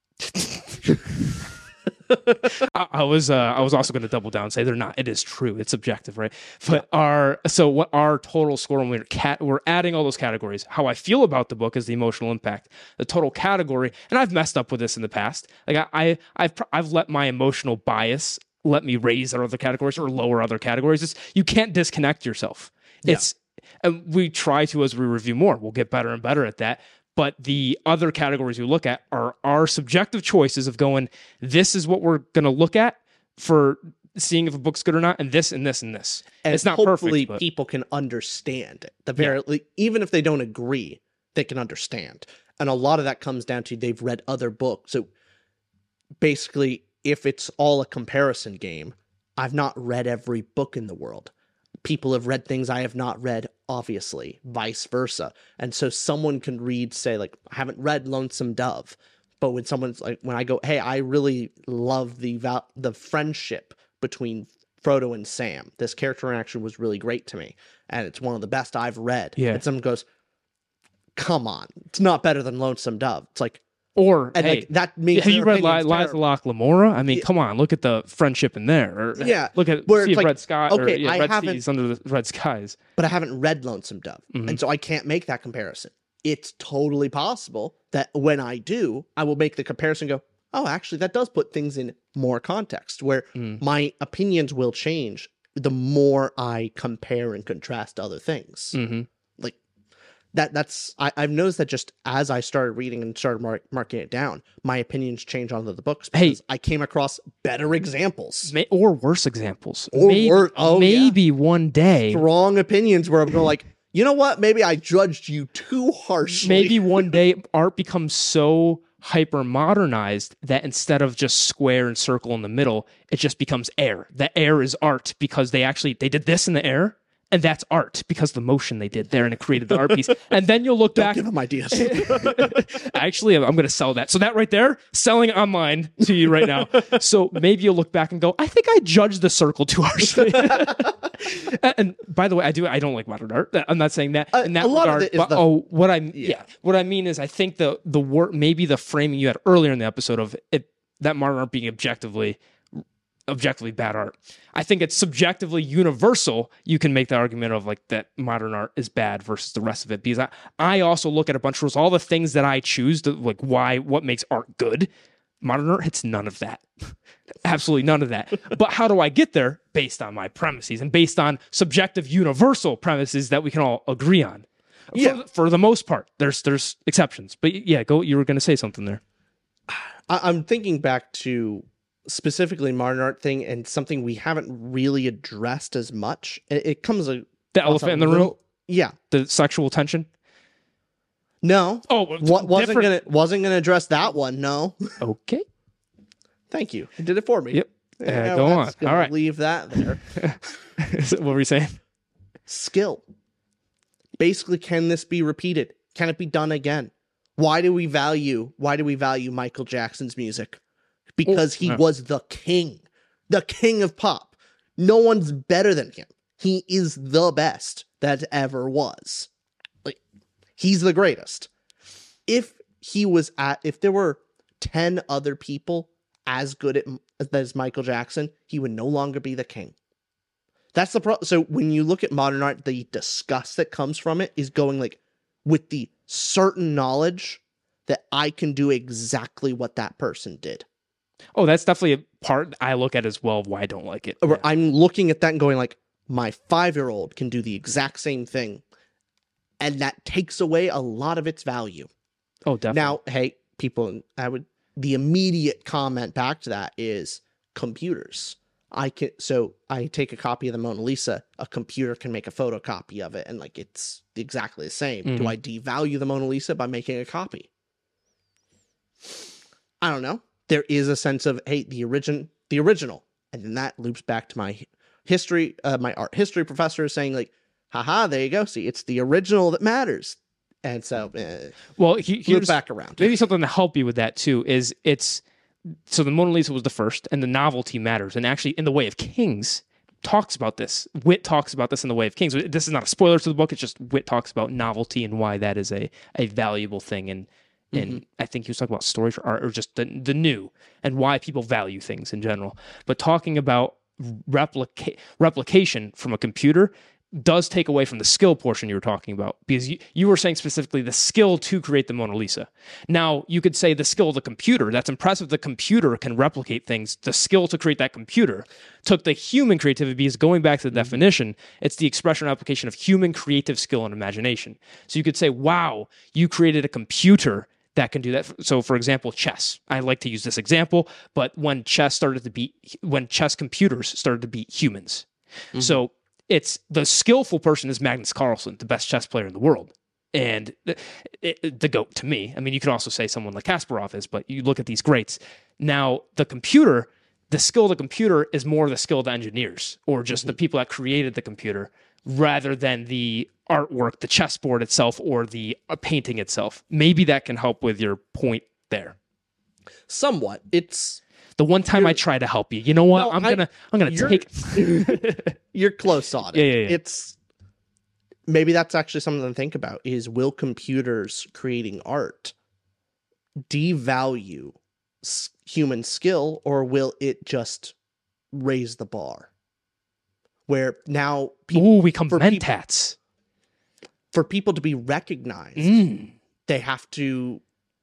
I was also going to double down and say they're not. It is true. It's subjective, right? But our total score when we're adding all those categories. How I feel about the book is the emotional impact. The total category, and I've messed up with this in the past. Like I've let my emotional bias let me raise other categories or lower other categories. You can't disconnect yourself. And we try to as we review more. We'll get better and better at that. But the other categories we look at are our subjective choices of going, this is what we're going to look at for seeing if a book's good or not, and this and this and this. And it's not hopefully perfect, but people can understand it. Even if they don't agree, they can understand. And a lot of that comes down to they've read other books. So basically, if it's all a comparison game, I've not read every book in the world. People have read things I have not read, obviously, vice versa. And so someone can read, say, like, I haven't read Lonesome Dove, but when someone's like, when I go, hey, I really love the friendship between Frodo and Sam. This character interaction was really great to me, and it's one of the best I've read. Yeah. And someone goes, come on, it's not better than Lonesome Dove. It's like, or, and hey, like, that means have you read Lies of Locke Lamora? I mean, come on, look at the friendship in there. Or, look at Sea of Red Sky, okay, Red Seas Under the Red Skies. But I haven't read Lonesome Dove, and so I can't make that comparison. It's totally possible that when I do, I will make the comparison and go, oh, actually, that does put things in more context, where my opinions will change the more I compare and contrast other things. Mm-hmm. Like I've noticed that just as I started reading and started marking it down, my opinions change on the books because I came across better examples. Or worse examples. Or maybe one day. Strong opinions where I'm going like, you know what? Maybe I judged you too harshly. Maybe one day art becomes so hyper modernized that instead of just square and circle in the middle, it just becomes air. The air is art because they did this in the air, and that's art because the motion they did there, and it created the art piece. And then you'll look Don't back. give them ideas. Actually, I'm going to sell that. So that right there, selling online to you right now. So maybe you'll look back and go, I think I judged the circle too harshly. And by the way, I don't like modern art. I'm not saying that in that a lot regard. of it is what I mean is I think the word, maybe the framing you had earlier in the episode of it, that modern art being objectively bad art. I think it's subjectively universal. You can make the argument of like that modern art is bad versus the rest of it, because I also look at a bunch of rules, all the things that I choose to like what makes art good. Modern art hits none of that. Absolutely none of that. But how do I get there? Based on my premises and based on subjective universal premises that we can all agree on. Yeah. For the most part, there's exceptions. But yeah, you were going to say something there. I'm thinking back to specifically modern art thing and something we haven't really addressed as much. It comes The elephant in the room? Yeah. The sexual tension? No. Oh, wasn't gonna address that one. No. Okay. Thank you. You did it for me. Yep. Go on. All right. Leave that there. What were you saying? Skill. Basically, can this be repeated? Can it be done again? Why do we value Michael Jackson's music? Because he was the king of pop. No one's better than him. He is the best that ever was. Like, he's the greatest. If there were 10 other people as good as Michael Jackson, he would no longer be the king. That's the problem. So when you look at modern art, the disgust that comes from it is going like with the certain knowledge that I can do exactly what that person did. Oh, that's definitely a part I look at as well of why I don't like it. Yeah. I'm looking at that and going like, my 5-year-old can do the exact same thing. And that takes away a lot of its value. Oh, definitely. Now, hey, people, the immediate comment back to that is computers. I take a copy of the Mona Lisa, a computer can make a photocopy of it, and like it's exactly the same. Mm-hmm. Do I devalue the Mona Lisa by making a copy? I don't know. There is a sense of, hey, the original. And then that loops back to my art history professor saying like, haha, there you go. See, it's the original that matters. And so, here's back around. Maybe something to help you with that too is so the Mona Lisa was the first, and the novelty matters. And actually, in The Way of Kings, talks about this. Whit talks about this in The Way of Kings. This is not a spoiler to the book. It's just Whit talks about novelty and why that is a valuable thing. And I think he was talking about stories or art or just the new and why people value things in general. But talking about replication from a computer does take away from the skill portion you were talking about, because you were saying specifically the skill to create the Mona Lisa. Now, you could say the skill of the computer. That's impressive. The computer can replicate things. The skill to create that computer took the human creativity, because going back to the definition, it's the expression or application of human creative skill and imagination. So you could say, wow, you created a computer that can do that. So, for example, chess. I like to use this example, but when chess computers started to beat humans. Mm-hmm. So it's the skillful person is Magnus Carlsen, the best chess player in the world. And the GOAT to me. I mean, you could also say someone like Kasparov is, but you look at these greats. Now, the skill of the computer is more the skill of the engineers or just the people that created the computer rather than the artwork, the chessboard itself, or the painting itself. Maybe that can help with your point there. Somewhat. It's the one time I try to help you. You know what? No, I'm gonna take. You're close on it. Yeah. It's maybe that's actually something to think about. Is will computers creating art devalue human skill, or will it just raise the bar? Where now people become mentats. For people to be recognized, they have to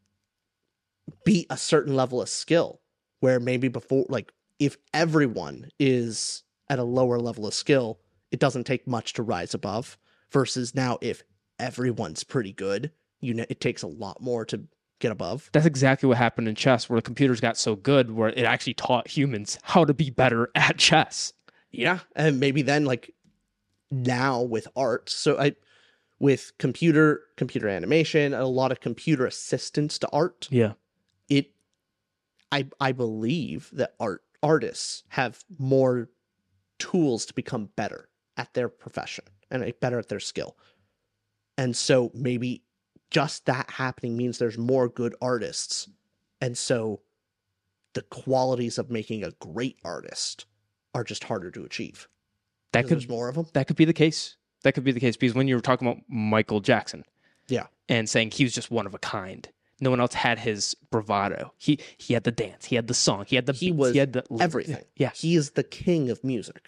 be a certain level of skill. Where maybe before, like, if everyone is at a lower level of skill, it doesn't take much to rise above. Versus now, if everyone's pretty good, it takes a lot more to get above. That's exactly what happened in chess, where the computers got so good where it actually taught humans how to be better at chess. Yeah, and maybe then like now with art, with computer animation, a lot of computer assistance to art. Yeah, I believe that artists have more tools to become better at their profession and better at their skill. And so maybe just that happening means there's more good artists. And so the qualities of making a great artist are just harder to achieve. There's more of them. That could be the case. That could be the case, because when you were talking about Michael Jackson, yeah, and saying he was just one of a kind, no one else had his bravado. He had the dance, he had the song, he had the beats, he had the everything. Yeah, he is the king of music.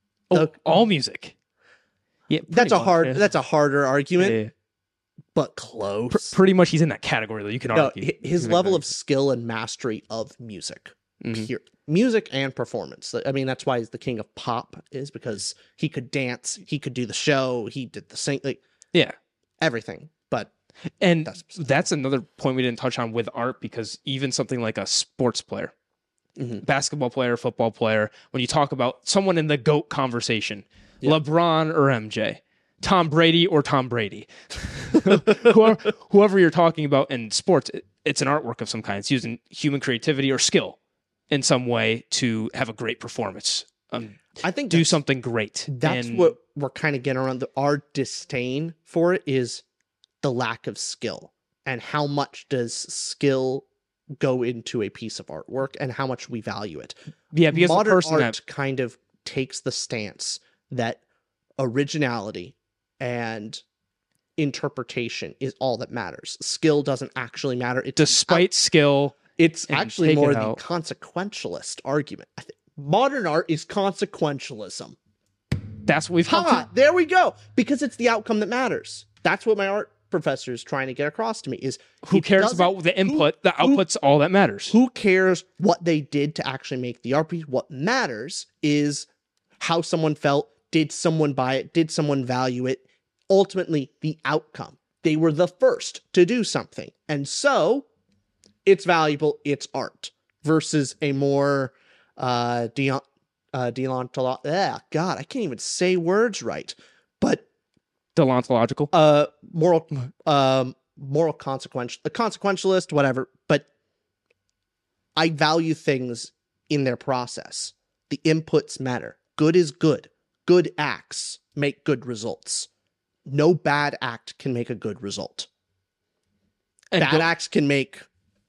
All music. Yeah, that's a harder argument, yeah. But close. Pretty much, he's in that category, though. You can argue his level of skill and mastery of music, music and performance. I mean, that's why he's the king of pop, is because he could dance, he could do the show, he did the sing, everything. And that's another point we didn't touch on with art, because even something like a sports player, basketball player, football player, when you talk about someone in the GOAT conversation, LeBron or MJ, Tom Brady or Tom Brady, whoever you're talking about in sports, it's an artwork of some kind. It's using human creativity or skill in some way to have a great performance. I think do something great. That's what we're kind of getting around. Our disdain for it is the lack of skill, and how much does skill go into a piece of artwork and how much we value it. Yeah, because modern art kind of takes the stance that originality and interpretation is all that matters. Skill doesn't actually matter. Despite skill, it's actually more the consequentialist argument. I think modern art is consequentialism. That's what we've come to. There we go. Because it's the outcome that matters. That's what my art professor is trying to get across to me, is who cares about the input? The output's all that matters. Who cares what they did to actually make the art piece? What matters is how someone felt. Did someone buy it? Did someone value it? Ultimately, the outcome. They were the first to do something. And so it's valuable. It's art versus a more deontological. God, I can't even say words right. But deontological, moral consequentialist, whatever. But I value things in their process. The inputs matter. Good is good. Good acts make good results. No bad act can make a good result. And bad acts can make,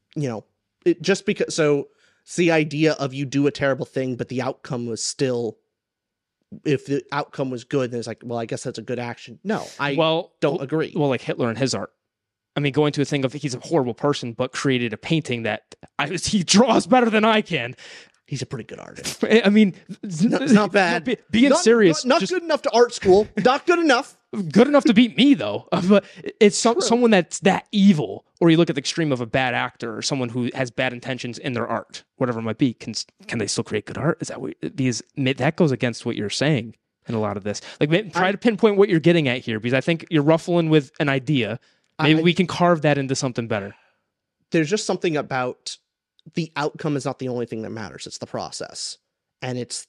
just because. So it's the idea of you do a terrible thing, but the outcome was still. If the outcome was good, then it's like, well, I guess that's a good action. No, I don't agree. Well, like Hitler and his art. I mean, going to a thing of he's a horrible person, but created a painting that he draws better than I can. He's a pretty good artist. I mean, it's not bad. Being serious. Not good enough to art school. Not good enough. Good enough to beat me, though. But it's someone that's that evil. Or you look at the extreme of a bad actor or someone who has bad intentions in their art, whatever it might be. Can they still create good art? Is that because that goes against what you're saying in a lot of this? Like, try to pinpoint what you're getting at here, because I think you're ruffling with an idea. Maybe we can carve that into something better. There's just something about the outcome is not the only thing that matters. It's the process. And it's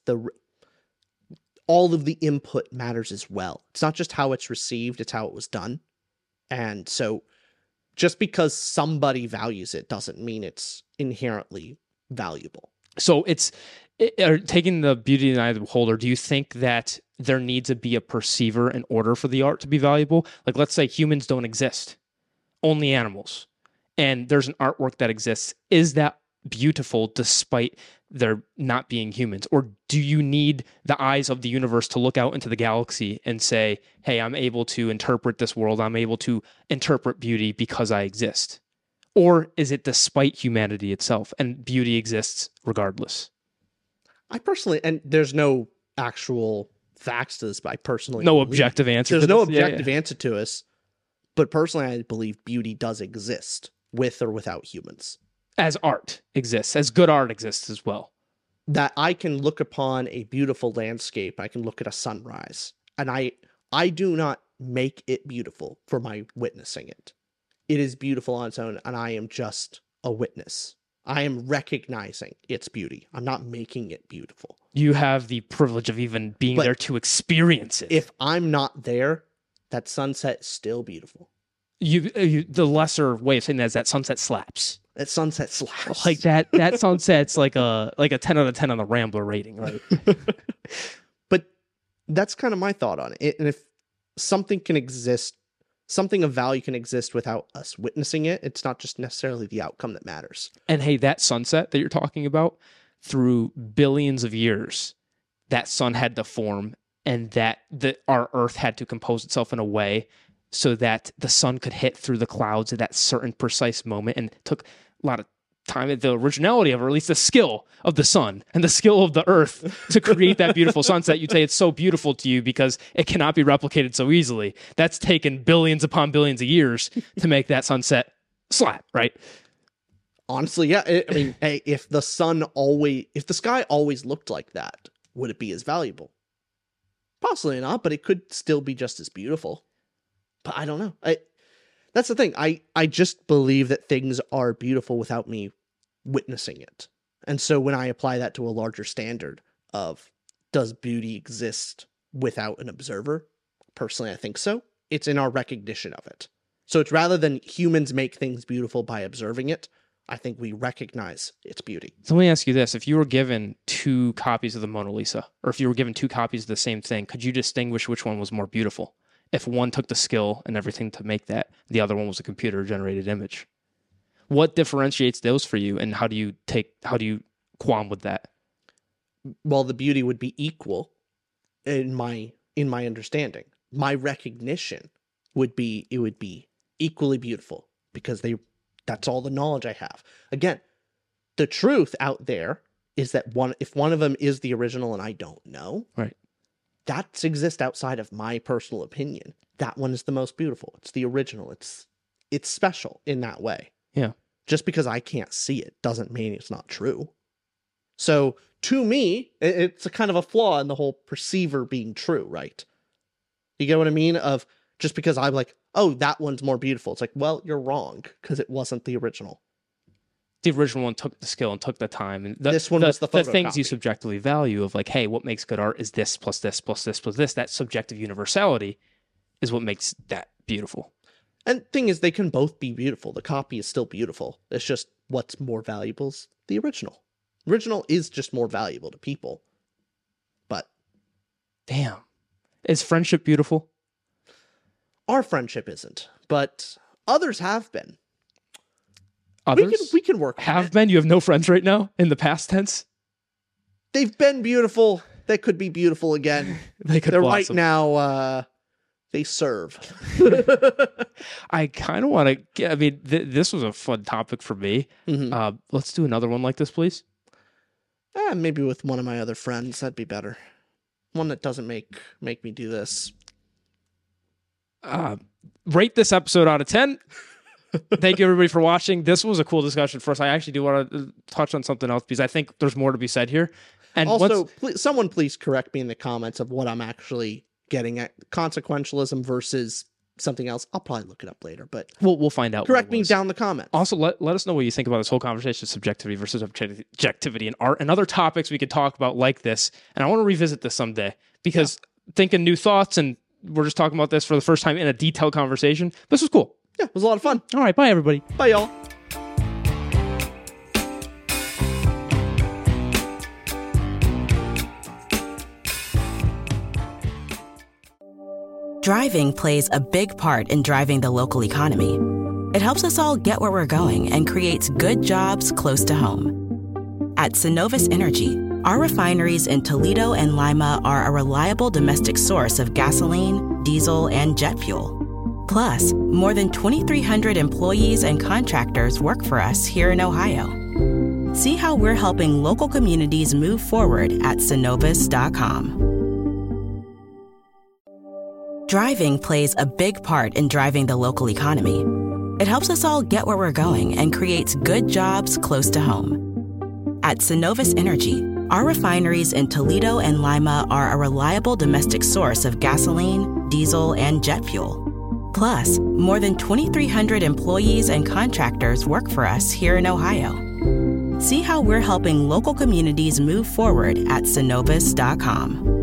all of the input matters as well. It's not just how it's received, it's how it was done. And so just because somebody values it doesn't mean it's inherently valuable. So taking the beauty in the eye of the beholder, do you think that there needs to be a perceiver in order for the art to be valuable? Like, let's say humans don't exist, only animals, and there's an artwork that exists. Is that beautiful despite there not being humans? Or do you need the eyes of the universe to look out into the galaxy and say, hey, I'm able to interpret this world, I'm able to interpret beauty because I exist? Or is it despite humanity itself and beauty exists regardless? I personally, and there's no actual facts to this, but I personally no objective answer. There's no objective answer to this, but personally I believe beauty does exist with or without humans. As art exists, as good art exists as well. that I can look upon a beautiful landscape, I can look at a sunrise, and I do not make it beautiful for my witnessing it. It is beautiful on its own, and I am just a witness. I am recognizing its beauty. I'm not making it beautiful. You have the privilege of even being there to experience it. If I'm not there, that sunset is still beautiful. The lesser way of saying that is that sunset slaps. That sunset slaps. Like that sunset's like a 10 out of 10 on the Rambler rating, right? But that's kind of my thought on it. And if something can exist, something of value can exist without us witnessing it, it's not just necessarily the outcome that matters. And hey, that sunset that you're talking about, through billions of years, that sun had to form, and that our Earth had to compose itself in a way so that the sun could hit through the clouds at that certain precise moment. And it took a lot of time, the originality of, or at least the skill of the sun and the skill of the Earth to create that beautiful sunset. You'd say it's so beautiful to you because it cannot be replicated so easily. That's taken billions upon billions of years to make that sunset slap, right? Honestly, yeah. I mean, hey, if the sky always looked like that, would it be as valuable? Possibly not, but it could still be just as beautiful. But I don't know. That's the thing. I just believe that things are beautiful without me witnessing it. And so when I apply that to a larger standard of, does beauty exist without an observer? Personally, I think so. It's in our recognition of it. So it's rather than humans make things beautiful by observing it, I think we recognize its beauty. So let me ask you this. If you were given 2 copies of the Mona Lisa, or if you were given 2 copies of the same thing, could you distinguish which one was more beautiful? If one took the skill and everything to make that, the other one was a computer-generated image. What differentiates those for you, and how do you qualm with that? Well, the beauty would be equal in my understanding. My recognition would be equally beautiful because that's all the knowledge I have. Again, the truth out there is that if one of them is the original and I don't know, right, that exists outside of my personal opinion. That one is the most beautiful. It's the original. It's special in that way. Yeah. Just because I can't see it doesn't mean it's not true. So to me, it's a kind of a flaw in the whole perceiver being true, right? You get what I mean? Of just because I'm like, oh, that one's more beautiful. It's like, well, you're wrong because it wasn't the original. The original one took the skill and took the time. And this one was the photocopy. The things you subjectively value of like, hey, what makes good art is this plus this plus this plus this. That subjective universality is what makes that beautiful. And thing is, they can both be beautiful. The copy is still beautiful. It's just what's more valuable is the original. Original is just more valuable to people. But damn, is friendship beautiful? Our friendship isn't, but others have been. Others we can work. Have been? You have no friends right now in the past tense? They've been beautiful. They could be beautiful again. They're blossom. Right now. They serve. I kind of want to get. I mean, this was a fun topic for me. Mm-hmm. Let's do another one like this, please. Maybe with one of my other friends. That'd be better. One that doesn't make me do this. Rate this episode out of 10. Thank you, everybody, for watching. This was a cool discussion for us. I actually do want to touch on something else because I think there's more to be said here. And also, someone please correct me in the comments of what I'm actually getting at. Consequentialism versus something else. I'll probably look it up later, but we'll find out. Correct me down in the comments. Also, let us know what you think about this whole conversation of subjectivity versus objectivity in art and other topics we could talk about like this. And I want to revisit this someday because thinking new thoughts, and we're just talking about this for the first time in a detailed conversation. This was cool. Yeah, it was a lot of fun. All right, bye, everybody. Bye, y'all. Driving plays a big part in driving the local economy. It helps us all get where we're going and creates good jobs close to home. At Synovus Energy, our refineries in Toledo and Lima are a reliable domestic source of gasoline, diesel, and jet fuel. Plus, more than 2,300 employees and contractors work for us here in Ohio. See how we're helping local communities move forward at Synovus.com. Driving plays a big part in driving the local economy. It helps us all get where we're going and creates good jobs close to home. At Synovus Energy, Our refineries in Toledo and Lima are a reliable domestic source of gasoline, diesel, and jet fuel. Plus, more than 2,300 employees and contractors work for us here in Ohio. See how we're helping local communities move forward at Synovus.com.